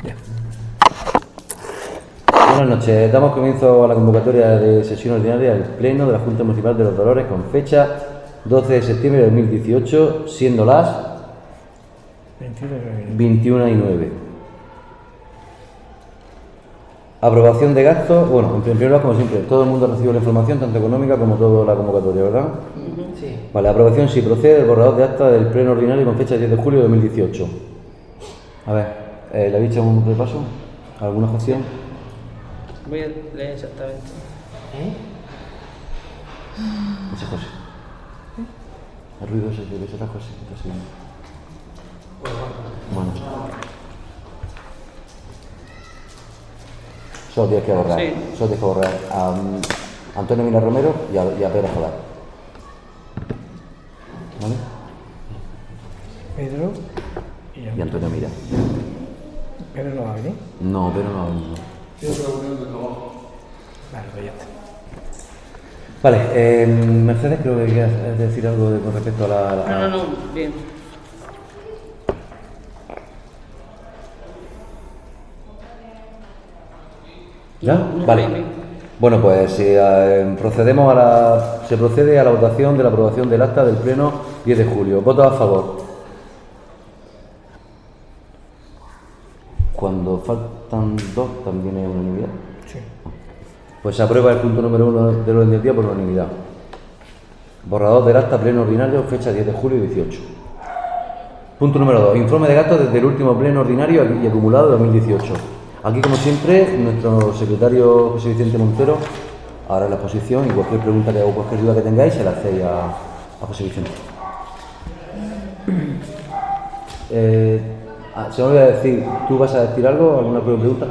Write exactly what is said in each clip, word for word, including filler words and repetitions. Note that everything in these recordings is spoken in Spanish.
Ya. Buenas noches. Damos comienzo a la convocatoria de sesión ordinaria del Pleno de la Junta Municipal de Los Dolores con fecha doce de septiembre de dos mil dieciocho, siendo las veintiuna y nueve. Aprobación de gastos. Bueno, en primer lugar, como siempre, todo el mundo ha recibido la información, tanto económica como toda la convocatoria, ¿verdad? Sí. Vale, aprobación sí procede el borrador de acta del Pleno ordinario con fecha diez de julio de dos mil dieciocho. A ver, eh, ¿le habéis hecho un repaso? ¿Alguna cuestión? Voy a leer exactamente. ¿Eh? Ese José. El ruido ese debe ser a José. Entonces, bueno. Solo tienes que borrar. Sí. Solo tienes que borrar a um, Antonio Mina Romero y a, y a Pedro Jolar. ¿Vale? Pedro Y Antonio Mira. Pedro no va a venir. No, Pedro no. no. Vale, pues ya está. Vale, eh, Mercedes, creo que quieres decir algo de, con respecto a la... a- No, no, no, bien. ¿Ya? No, Vale. bien, bien. Bueno, pues si, eh, procedemos a la, se procede a la votación de la aprobación del acta del Pleno diez de julio. ¿Votos a favor? Cuando faltan dos, también es unanimidad. Sí. Pues se aprueba el punto número uno del orden del día por unanimidad. Borrador del acta Pleno ordinario, fecha diez de julio dieciocho. Punto número dos. Informe de gastos desde el último Pleno ordinario y acumulado de dos mil dieciocho. Aquí, como siempre, nuestro secretario José Vicente Montero hará la exposición y cualquier pregunta que, o cualquier duda que tengáis se la hacéis a, a José Vicente. Eh, ah, se me olvidó decir, ¿tú vas a decir algo? ¿Alguna pregunta?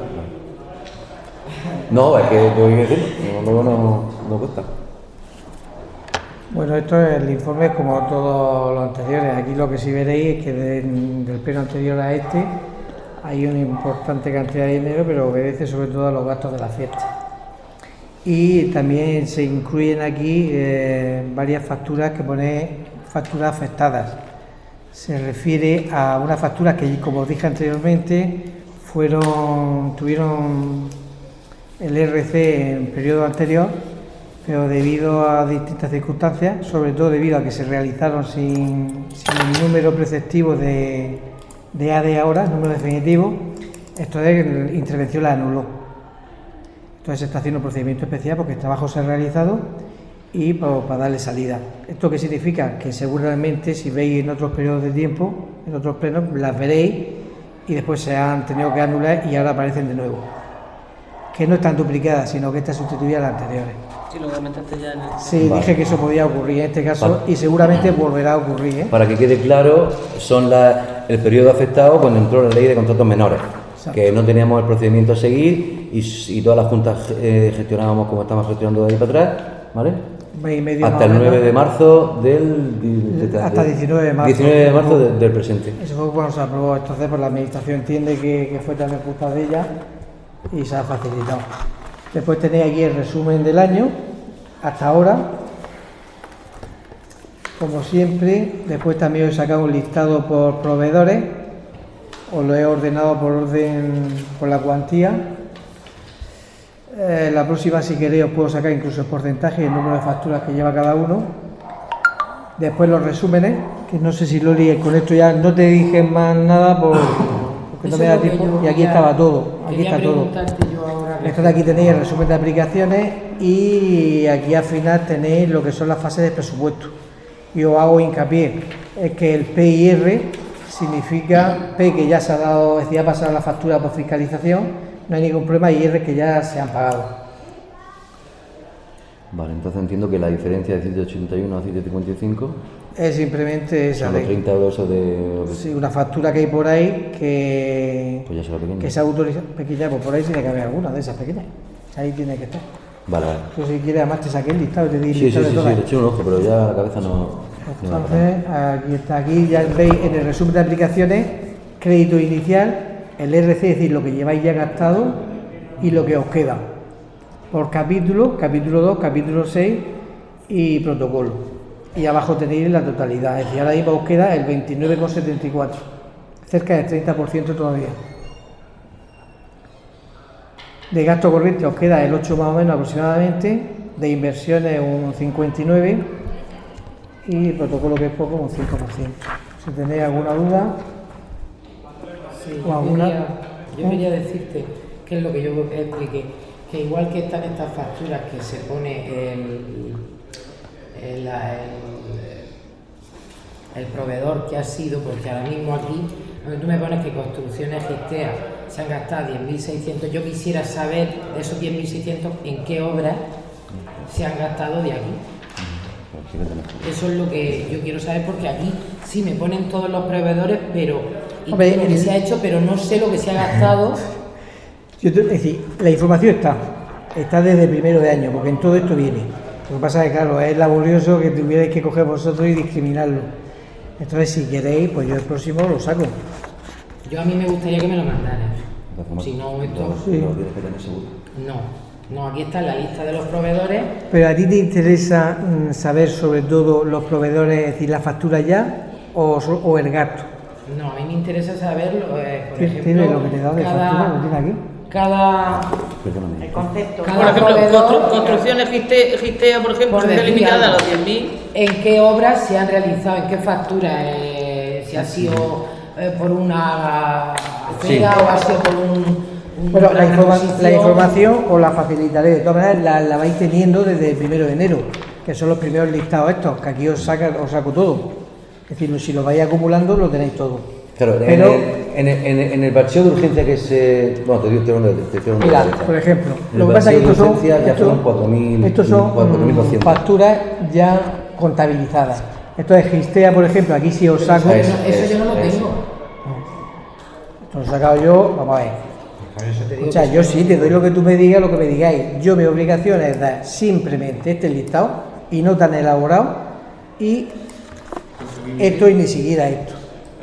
No, es que tengo que decirlo, luego no, no, no cuesta. Bueno, esto es el informe como todos los anteriores. Aquí lo que sí veréis es que de- del pleno anterior a este hay una importante cantidad de dinero, pero obedece sobre todo a los gastos de la fiesta. Y también se incluyen aquí eh, varias facturas que pone facturas afectadas. Se refiere a unas facturas que, como os dije anteriormente, fueron tuvieron el R C en periodo anterior, pero debido a distintas circunstancias, sobre todo debido a que se realizaron sin, sin el número preceptivo de, de A D ahora, el número definitivo, esto de intervención la anuló. Entonces se está haciendo un procedimiento especial porque el trabajo se ha realizado y para, para darle salida. ¿Esto qué significa? Que seguramente si veis en otros periodos de tiempo, en otros plenos, las veréis y después se han tenido que anular y ahora aparecen de nuevo. Que no están duplicadas, sino que esta sustituye a las anteriores. Sí, lo comentaste ya en el... Sí, Vale. dije que eso podía ocurrir en este caso Vale. y seguramente volverá a ocurrir, ¿eh? Para que quede claro, son la- el periodo afectado cuando entró la ley de contratos menores, Exacto. que no teníamos el procedimiento a seguir y, y todas las juntas eh, gestionábamos como estamos gestionando de ahí para atrás, ¿vale? Mes y medio Hasta más el o menos. nueve de marzo del... de- de- Hasta diecinueve de marzo. diecinueve de marzo de- del presente. Eso fue cuando se aprobó. Entonces, pues la administración entiende que, que fue también culpa de ella y se ha facilitado. Después tenéis aquí el resumen del año, hasta ahora. Como siempre, después también os he sacado un listado por proveedores. Os lo he ordenado por orden, por la cuantía. Eh, la próxima, si queréis, os puedo sacar incluso el porcentaje y el número de facturas que lleva cada uno. Después los resúmenes, que no sé si Loli, con esto ya no te dije más nada por, porque no Eso me es da lo que tiempo. yo Y aquí quería- estaba todo, aquí Quería está todo. preguntarte yo ahora. Esto de aquí tenéis el resumen de aplicaciones y aquí al final tenéis lo que son las fases de presupuesto. Y os hago hincapié, es que el P I R significa P que ya se ha dado, es decir, ya ha pasado la factura por fiscalización, no hay ningún problema, y R que ya se han pagado. Vale, entonces entiendo que la diferencia de ciento ochenta y uno a ciento cincuenta y cinco Es simplemente esa son los ley. treinta euros esos de... Sí, una factura que hay por ahí que, Pues ya será pequeña. que se ha autorizado, pequeña, pues por ahí tiene que haber alguna de esas pequeñas. Ahí tiene que estar. Vale, vale. Tú si quieres, además te saqué el listado y te di el Sí, sí, listado sí, de sí, todas. le eché un ojo, pero ya la cabeza no... no me da. Entonces, aquí está, aquí ya veis en el resumen de aplicaciones, crédito inicial, el R C, es decir, lo que lleváis ya gastado y lo que os queda. Por capítulo, capítulo dos, capítulo seis y protocolo. Y abajo tenéis la totalidad, es decir, ahora mismo os queda el veintinueve coma setenta y cuatro, cerca del treinta por ciento todavía. De gasto corriente os queda el ocho más o menos aproximadamente, de inversiones un cincuenta y nueve y el protocolo que es poco un cinco por ciento. Si tenéis alguna duda Sí, o yo, alguna... quería, yo ¿Eh? quería decirte que es lo que yo expliqué, que igual que están estas facturas que se pone el, el, la- el, el proveedor que ha sido, porque ahora mismo aquí, donde tú me pones que Construcciones Gistea se han gastado diez mil seiscientos, yo quisiera saber de esos diez mil seiscientos en qué obras se han gastado de aquí. Eso es lo que yo quiero saber, porque aquí sí me ponen todos los proveedores, pero y Hombre, todo lo que el- se ha hecho, pero no sé lo que se ha gastado. Yo te- es decir, la información está, está desde primero de año, porque en todo esto viene. Lo que pasa es que, claro, es laborioso que tuvierais que coger vosotros y discriminarlo. Entonces, si queréis, pues yo el próximo lo saco. Yo a mí me gustaría que me lo mandaras. De forma- Si no, esto... no, Sí. no lo tienes que tener seguro. No, no, aquí está la lista de los proveedores. Pero a ti te interesa mm, saber sobre todo los proveedores, es decir, la factura ya o, so- o el gasto. No, a mí me interesa saberlo, eh, por Tiene ejemplo, lo que te he dado de cada, factura, lo tiene aquí. cada, Perdóname. El concepto. Cada Por ejemplo, proveedor- constru- construcciones Gistea, Gistea, por ejemplo, Por está decir limitada a algo. los diez mil. en qué obras se han realizado, en qué facturas, eh, si ha sido eh, por una feria Sí. o ha sido por un... un- Bueno, la, una informa- exposición. la información os la facilitaré, de todas maneras la, la vais teniendo desde el primero de enero, que son los primeros listados estos, que aquí os, saca, os saco todo. Es decir, si lo vais acumulando lo tenéis todo. Claro, Pero- en, el, en, el, en, el, en el archivo de urgencia que se. Bueno, te digo, te digo, te digo, te digo, Mira, te digo. por ejemplo, En lo el que pasa es que vacío estos de son, urgencia ya estos- fueron cuatro mil, estos son cuatro mil mm, doscientos. facturas ya contabilizadas. Entonces, Gistea, por ejemplo, aquí si os saco, Eso, Eso, eso yo no lo eso. tengo. esto lo he sacado yo, vamos a ver. Eso te digo O sea, que yo eso- sí te doy lo que tú me digas, lo que me digáis. Yo mi obligación es dar simplemente este listado y no tan elaborado y esto y ni siquiera esto.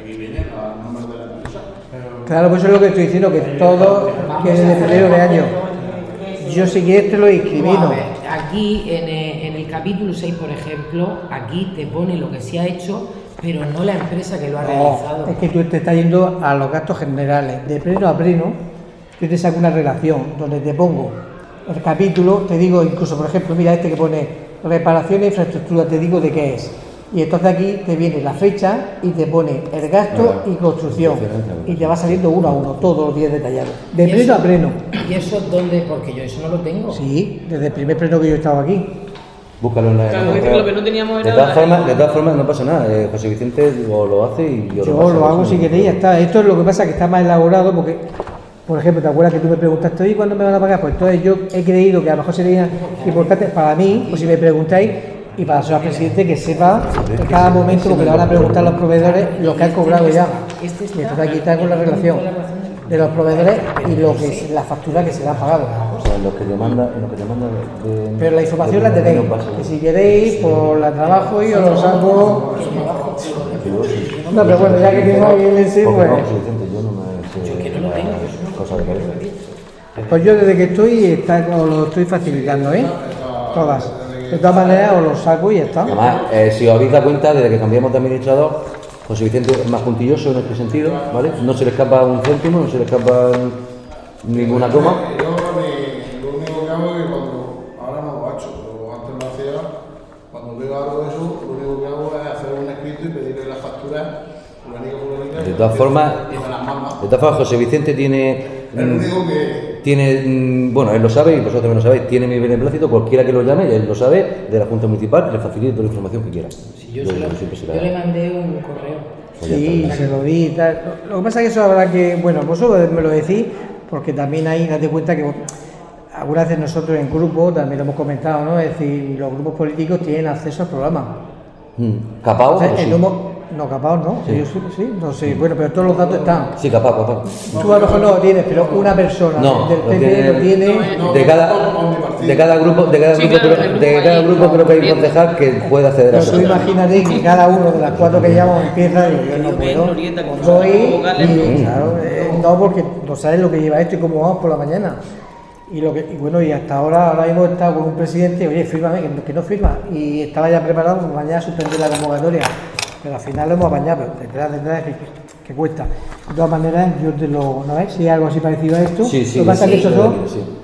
Claro, pues eso es lo que estoy diciendo, que todo, que desde primero de año. Yo si quieres te lo Vamos discrimino. a ver, aquí en el, en el capítulo seis, por ejemplo, aquí te pone lo que se ha hecho, pero no la empresa que lo ha realizado. No, es que tú te estás yendo a los gastos generales. De pleno a pleno, yo te saco una relación donde te pongo el capítulo, te digo incluso, por ejemplo, mira este que pone reparación e infraestructura, te digo de qué es. Y entonces aquí te viene la fecha y te pone el gasto y construcción. Y te va saliendo uno a uno, todos los días detallados. De ¿Y pleno eso- a pleno. ¿Y eso dónde? Porque yo eso no lo tengo. Sí, desde el primer pleno que yo he estado aquí. Búscalo en la. Claro, en la- es que lo que no teníamos de era todas la- formas, de todas formas, no pasa nada. eh, José Vicente lo, lo hace y yo, Yo paso, lo hago eso si no- queréis, ya está. Esto es lo que pasa, que está más elaborado porque, por ejemplo, ¿te acuerdas que tú me preguntaste, oye, ¿cuándo me van a pagar? Pues entonces yo he creído que a lo mejor sería importante para mí, pues si me preguntáis, y para el señor presidente, que sepa en cada momento, porque le van a preguntar a los proveedores lo que han cobrado ya. Y entonces aquí está con la relación de los proveedores y lo que es la factura que se le ha pagado. O sea, en lo que te manda, en lo que te manda de- Pero la información la de- tenéis, no pasa. que si queréis, pues la trabajo y os lo saco. No, pero bueno, ya que tengo ahí el ese, Porque pues... no, José Vicente, yo no me sé. Yo que no lo tengo, yo eso no- Cosa de cabeza. Pues yo desde que estoy está, os lo estoy facilitando, ¿eh? Todas. De todas maneras os lo saco y ya está. Además, eh, si os habéis dado cuenta, desde que cambiamos de administrador, José Vicente es más puntilloso en este sentido, ¿vale? No se le escapa un céntimo, no se le escapa ninguna coma. Yo ni- lo único que hago es que cuando, ahora no lo he hecho, pero antes lo hacía, cuando veo algo de eso, lo único que hago es hacer un escrito y pedirle las facturas, fulanito, fulanito, De y todas me- formas, y me las manda. de todas formas, José Vicente tiene, El mm, único que tiene, mm, bueno, él lo sabe y vosotros también lo sabéis, tiene mi beneplácito, cualquiera que lo llame, él lo sabe, de la Junta Municipal, le facilito toda la información que quiera. Si yo, se lo- siempre se la- yo le mandé un correo. Pues ya Sí, está. se lo di y tal. Lo que pasa es que eso habrá que, bueno, vosotros me lo decís, porque también ahí date cuenta que algunas veces nosotros en grupo, también lo hemos comentado, ¿no? Es decir, los grupos políticos tienen acceso al programa. Mm, Capao, O sea, pues el sí. humo- no, capaz no, Sí. yo sí, sí, no sé, bueno, pero todos los datos están. Sí, capaz, capaz. Tú a lo mejor no lo tienes, pero una persona No, del lo P P lo tiene- tiene. De cada, de cada grupo, de cada Sí, grupo, claro, creo- el de grupo cada ahí, grupo creo que hay un bien. concejal que puede acceder a Pero eso. tú imagínate que cada uno de las cuatro que llamamos empieza y yo no Yo ven, puedo. Norieta, como Doy sabe convocarle, y, ¿no? claro, eh, no, porque no sabes lo que lleva esto y cómo vamos por la mañana. Y lo que y bueno, y hasta ahora, ahora hemos estado con un presidente, oye, fírmame, que, no- que no firma. Y estaba ya preparado para mañana suspender la convocatoria. Pero al final lo hemos apañado, pero detrás, detrás, que, que cuesta. De todas maneras, yo te lo. ¿No ves? Si hay algo así parecido a esto. Sí, sí, lo que pasa es sí, que estos sí, son sí.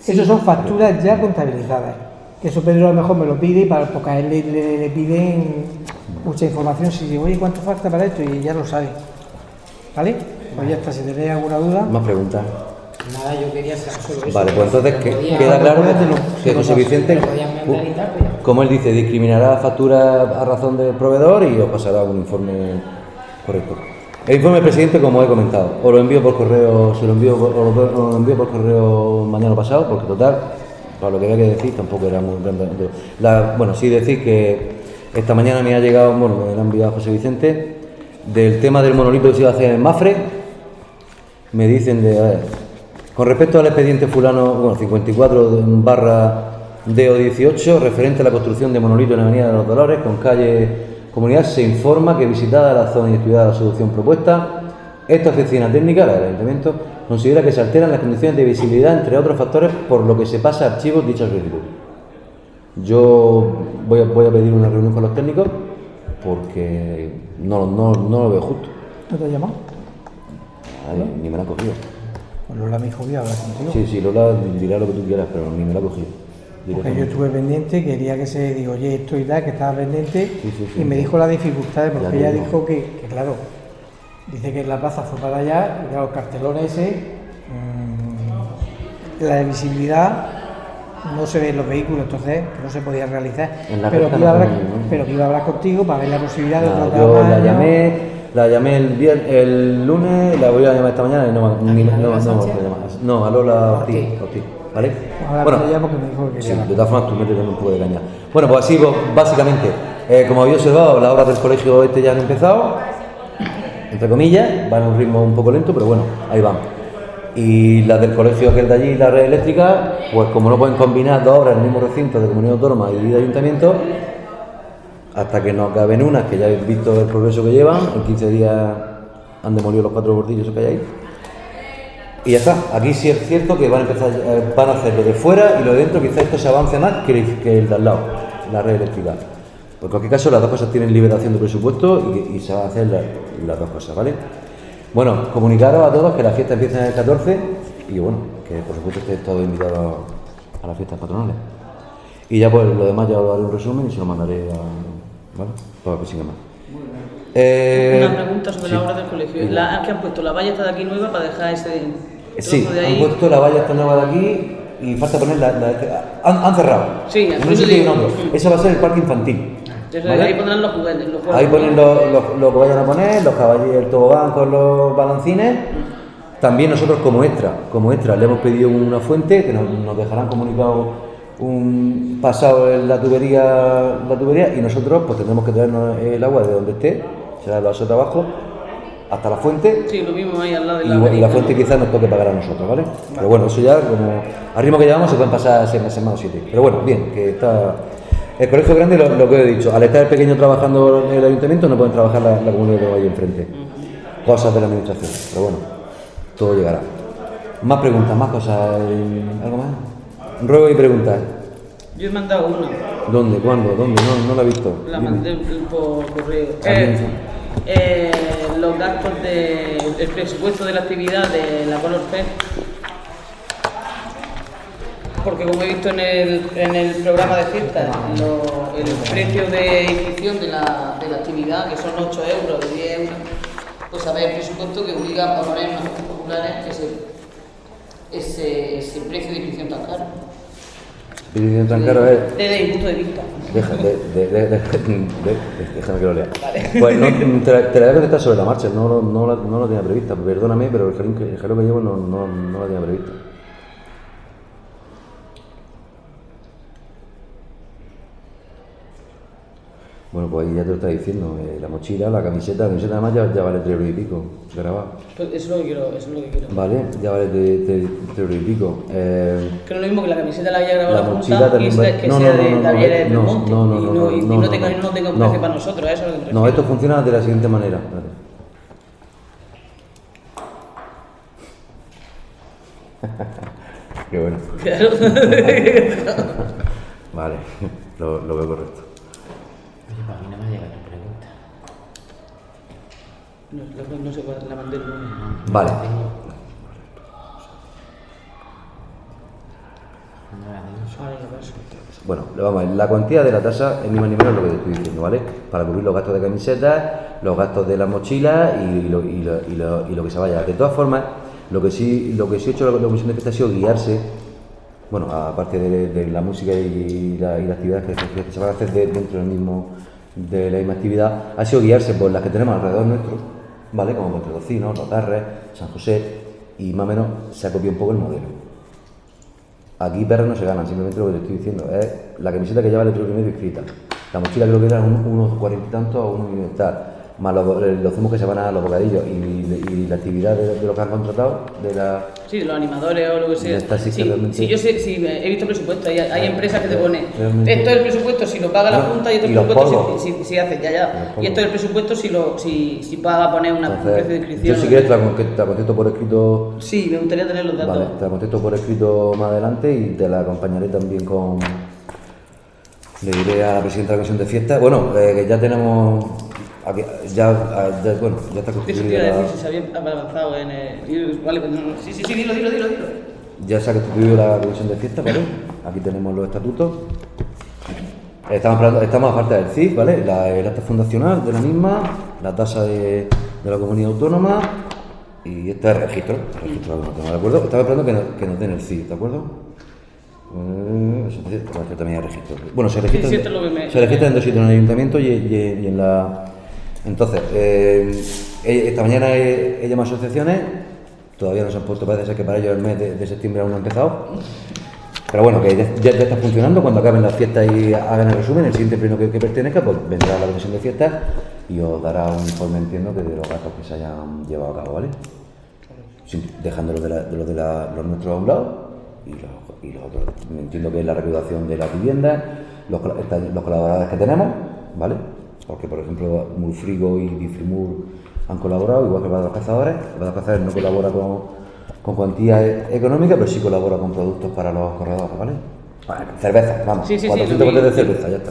Esos son facturas ya contabilizadas. Que eso Pedro a lo mejor me lo pide, para, porque a él le, le, le piden mucha información. Si digo, oye, ¿cuánto falta para esto? Y ya lo sabe. ¿Vale? Pues ya está, si tenéis alguna duda. Más preguntas. Nada, yo quería saber solo eso. Vale, pues entonces que, Podía- queda claro Acuérdate, que José Vicente, Lo podían mandar y tal, pues ya. como él dice, discriminará facturas a razón del proveedor y os pasará un informe correcto. El informe del presidente, como he comentado, os lo envío por correo, se lo envío, por- os lo, os lo envío por correo mañana pasado, porque total, para lo que había que decir, tampoco era muy grande. La- bueno, sí decir que esta mañana me ha llegado, bueno, me lo ha enviado José Vicente, del tema del monolito que se iba a hacer en Mafre. Me dicen de, a ver, con respecto al expediente fulano, bueno, cincuenta y cuatro barra D O dieciocho, referente a la construcción de monolito en la Avenida de los Dolores, con calle Comunidad, se informa que visitada la zona y estudiada la solución propuesta, esta oficina técnica, la del Ayuntamiento, considera que se alteran las condiciones de visibilidad, entre otros factores, por lo que se pasa a archivos dicha solicitud. Yo voy a, voy a pedir una reunión con los técnicos porque no, no, no lo veo justo. ¿No te ha llamado? Ay, ni me la han cogido. Pues Lola me dijo que iba a hablar contigo. Sí, sí, Lola dirá lo que tú quieras, pero ni me la ha cogido. Porque yo estuve pendiente, quería que se digo, oye, esto y tal, que estaba pendiente, Sí, sí, sí. y me dijo las dificultades, Ya porque te ella digo. dijo que, que, claro, dice que la plaza fue para allá, y claro, el cartelón ese, mmm, la visibilidad no se ven los vehículos, entonces que no se podía realizar. En la Pero recta que, iba a no hablar, ponen, ¿no? pero que iba a hablar contigo para ver la posibilidad de Nada, otro yo la tamaño. llamé, la llamé el, vier- el lunes, la voy a llamar esta mañana y no me ni- ¿A no, Lola no, Sánchez? no, no, no, a Lola Ortiz, Ortiz. Ortiz, ¿vale? Ahora Bueno, con ella porque me dijo que sí, quería de todas formas tú métete un poco de caña. Bueno, pues así, pues, básicamente, eh, como habéis observado, las obras del colegio este ya han empezado, entre comillas, van a un ritmo un poco lento, pero bueno, ahí van. Y las del colegio que es de allí, la red eléctrica, pues como no pueden combinar dos obras en el mismo recinto de comunidad autónoma y de ayuntamiento, hasta que no acaben unas, que ya habéis visto el progreso que llevan, en quince días han demolido los cuatro bordillos que hay ahí. Y ya está, aquí sí es cierto que van a empezar, eh, van a hacer lo de fuera y lo de dentro, quizás esto se avance más que el, que el de al lado, la red eléctrica. En cualquier caso, las dos cosas tienen liberación de presupuesto y, y se van a hacer la- las dos cosas, ¿vale? Bueno, comunicaros a todos que la fiesta empieza el catorce y bueno, que por supuesto estéis todos invitados a las fiestas patronales. Y ya pues lo demás ya os daré un resumen y se lo mandaré a... ¿vale? Para que siga más. Eh, Una pregunta sobre sí. la obra del colegio. La, que han puesto la valla está de aquí nueva para dejar ese trozo Sí, de han ahí. puesto la valla esta nueva de aquí y falta poner la... la- han, han cerrado. Sí, en eso un sitio y en digo. otro. Ese va a ser el parque infantil. Entonces, ¿vale? ahí pondrán los juguetes, los juegos. Ahí ponen lo, lo- lo que vayan a poner, los caballos, el tobogán con los balancines. También nosotros como extra, como extra le hemos pedido una fuente que nos, nos dejarán comunicado un pasado en la tubería, la tubería y nosotros pues tendremos que traernos el agua de donde esté, será la de abajo, hasta la fuente. Sí, lo vimos ahí al lado de Y, la bueno, y la avenida. fuente quizás nos toque pagar a nosotros, ¿vale? Pero bueno, eso ya, como al ritmo que llevamos, se pueden pasar seis meses más o siete. Pero bueno, bien, que está... El colegio grande, lo, lo que he dicho, al estar el pequeño trabajando en el ayuntamiento, no pueden trabajar la, la comunidad que vaya enfrente. Cosas de la administración, pero bueno, todo llegará. Más preguntas, más cosas, eh, ¿algo más? Ruego y preguntas. Yo he mandado una, ¿Dónde? ¿Cuándo? ¿Dónde? No, no la he visto. la Dime. mandé por correo. ¿A quién? Eh, eh, los gastos del presupuesto de la actividad de la Color Fest. Porque como he visto en el, en el programa de fiestas, lo- el precio de inscripción de la, de la actividad, que son ocho euros, de diez euros, pues a ver, el presupuesto que obliga a poner en las fiestas populares ese, ese, ese precio de inscripción tan caro. Y tan caro es... Desde mi punto de vista. Deja, de, de, de, de- de- déjame que lo lea. Pues no, te, la- te la voy a contestar sobre la marcha, no, lo- no, la, no la tenía prevista, perdóname, pero el jalón que, el jalón que llevo no, no, no la tenía prevista. Bueno, pues ahí ya te lo está diciendo, eh, la mochila, la camiseta, la camiseta además ya, ya vale tres euros y pico, grabado. Pues eso es lo que quiero, eso es lo que quiero. Vale, ya vale tres tres- tres euros y pico. Eh, Que no es lo mismo que la camiseta la haya grabado La la, mochila Junta y también sea- va- que no, sea no, de no, no, Talleres no, del Monte no, no, y no, no, y no, no no, tenga, no. no tenga un No. precio para nosotros, a eso es lo que me no, refiero. esto funciona de la siguiente manera. Espérate. Qué bueno. Claro. Vale, lo, lo veo correcto. Oye, pues a mí no me ha llegado tu pregunta. No, la- no sé cuál, la mandé el lunes. Vale. Bueno, vamos a ver, la cuantía de la tasa es ni más ni menos lo que te estoy diciendo, ¿vale? Para cubrir los gastos de camisetas, los gastos de las mochilas y lo, y lo, y lo, y lo que se vaya. De todas formas, lo que sí, lo que sí ha hecho la comisión de fiesta ha sido guiarse, bueno, aparte de, de la música y la, y las actividades que, que se van a hacer de, dentro del mismo, de la misma actividad, ha sido guiarse por las que tenemos alrededor nuestro, ¿vale? Como Montredocino, Los Tarres, San José, y más o menos se ha copiado un poco el modelo. Aquí perros no se ganan, simplemente lo que te estoy diciendo es la camiseta que lleva el litro y medio inscrita. La mochila creo que eran un, unos cuarenta y tantos o unos y tal, más los, los zumos que se van a los bocadillos y, y la actividad de, de lo que han contratado, de la... Sí, de los animadores o lo que sea. Esta sí, sí, realmente... sí, yo sé, sí, he visto presupuestos, hay, hay empresas que te ponen, realmente... esto es el presupuesto si lo paga la No, Junta y esto es y el los presupuesto si, si, si hace, ya, ya. Los Y esto es el presupuesto si, lo, si, si paga poner una, Entonces, un precio de inscripción. yo si quieres te la, te la contesto por escrito. Sí, me gustaría tener los datos. Vale, te la contesto por escrito más adelante y te la acompañaré también con... Le diré a la presidenta de la comisión de fiesta, bueno, eh, que ya tenemos... Aquí, ya, ya, bueno, ya está Eso te constituida iba a la... decir si se había avanzado en el... Vale, pues no, sí, sí, sí, dilo, dilo, dilo, dilo. Ya se ha constituido la comisión de fiesta, ¿vale? Aquí tenemos los estatutos. Estamos, hablando, estamos aparte del C I F, ¿vale? La, el acta fundacional de la misma, la tasa de, de la comunidad autónoma y este es el registro, el registro de la comunidad, ¿de acuerdo? Estaba esperando que nos, que nos den el C I F, ¿de acuerdo? Eh, eso también hay registro. Bueno, se registra, Sí, sí, lo que me- se registra en dos sitios, en el ayuntamiento y, y- y en la... Entonces, eh, esta mañana he, he llamado a asociaciones, todavía no se han puesto, parece ser que para ellos el mes de, de septiembre aún no ha empezado. Pero bueno, que ya, ya está funcionando. Cuando acaben las fiestas y hagan el resumen, el siguiente pleno que, que pertenezca, pues vendrá a la comisión de fiestas y os dará un informe, entiendo, que de los gastos que se hayan llevado a cabo, ¿vale? Sí, dejando los de, la, de, los, de la, los nuestros a un lado y los, y los otros. Entiendo que es la recaudación de las viviendas, los, los colaboradores que tenemos, ¿vale? Porque, por ejemplo, Mulfrigo y Difrimur han colaborado, igual que el Bar de los Cazadores. El Bar de los Cazadores no colabora con... con cuantía económica, pero sí colabora con productos para los corredores, ¿vale? Bueno, cerveza, vamos, Sí, sí, sí, cuatrocientos lo vi. botes de cerveza, ya está.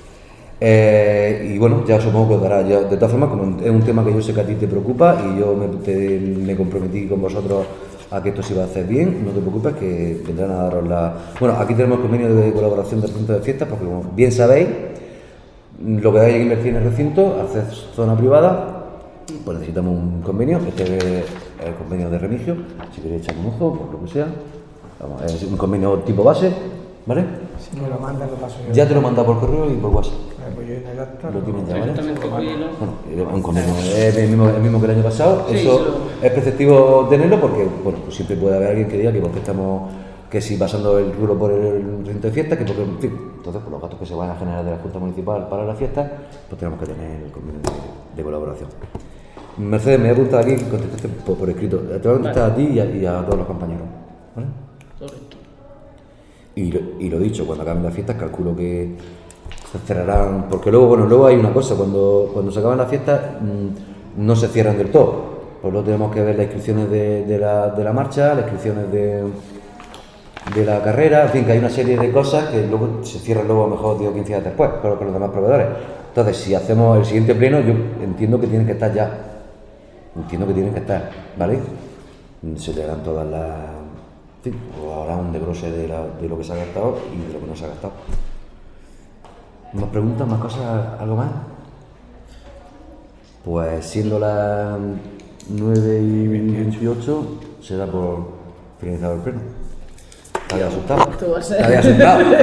Eh, y bueno, ya supongo que os dará, ya, de todas formas, como es un tema que yo sé que a ti te preocupa y yo me, te- me comprometí con vosotros a que esto se iba a hacer bien, no te preocupes que vendrán a daros la... Bueno, aquí tenemos el convenio de colaboración del recinto de fiestas, porque como bien sabéis, lo que hay que invertir en el recinto, hacer zona privada, pues necesitamos un convenio. Este es el convenio de Remigio, si queréis echar un ojo, por lo que sea. Vamos, es un convenio tipo base, ¿vale? Si me lo mandan, lo paso yo. Ya te lo he mandado por correo y por WhatsApp. Vale, pues yo en el acta. Lo tienen ya, ¿vale? Exactamente, cuídelo. Bueno, es un convenio, es el mismo, el mismo que el año pasado. Sí, Eso sí, lo- es preceptivo tenerlo porque, bueno, pues siempre puede haber alguien que diga que porque estamos, que si pasando el rulo por el recinto de fiesta, que porque, en fin, entonces por los gastos que se van a generar de la Junta Municipal para la fiesta, pues tenemos que tener el convenio de, de colaboración. Mercedes, me he apuntado aquí, contestaste por, por escrito. Te voy a contestar a ti y a, y a todos los compañeros, ¿vale? Correcto. Y lo, y lo dicho, cuando acaben las fiestas calculo que se cerrarán, porque luego, bueno, luego hay una cosa, cuando, cuando se acaban las fiestas mmm, no se cierran del todo, pues luego tenemos que ver las inscripciones de, de, la, de la marcha, las inscripciones de, de la carrera, en fin, que hay una serie de cosas que luego se cierran luego a lo mejor diez o quince días después, pero con los demás proveedores. Entonces, si hacemos el siguiente pleno, yo entiendo que tienen que estar ya, entiendo que tienen que estar, ¿vale? Se te dan todas las... En fin, o habrá un desglose de, la, de lo que se ha gastado y de lo que no se ha gastado. ¿Más preguntas, más cosas, algo más? Pues siendo las nueve y veintiocho, se da por finalizado el pleno. Te había asustado. Esto va a ser- Te había asustado.